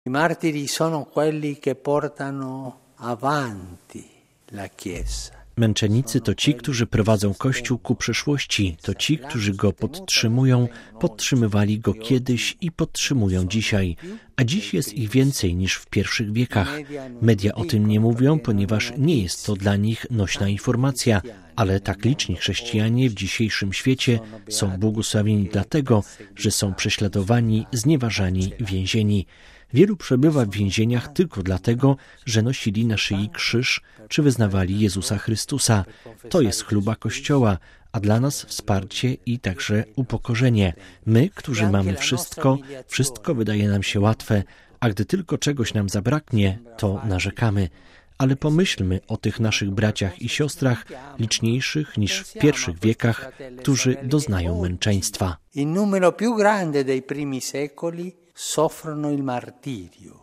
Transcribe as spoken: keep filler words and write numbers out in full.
I martiri sono quelli che portano avanti la Chiesa. Męczennicy to ci, którzy prowadzą Kościół ku przyszłości, to ci, którzy go podtrzymują, podtrzymywali go kiedyś i podtrzymują dzisiaj, a dziś jest ich więcej niż w pierwszych wiekach. Media o tym nie mówią, ponieważ nie jest to dla nich nośna informacja, ale tak liczni chrześcijanie w dzisiejszym świecie są błogosławieni dlatego, że są prześladowani, znieważani, więzieni. Wielu przebywa w więzieniach tylko dlatego, że nosili na szyi krzyż czy wyznawali Jezusa Chrystusa. To jest chluba Kościoła, a dla nas wsparcie i także upokorzenie. My, którzy mamy wszystko, wszystko wydaje nam się łatwe, a gdy tylko czegoś nam zabraknie, to narzekamy. Ale pomyślmy o tych naszych braciach i siostrach, liczniejszych niż w pierwszych wiekach, którzy doznają męczeństwa. In numero più grande dei primi secoli soffrono il martirio.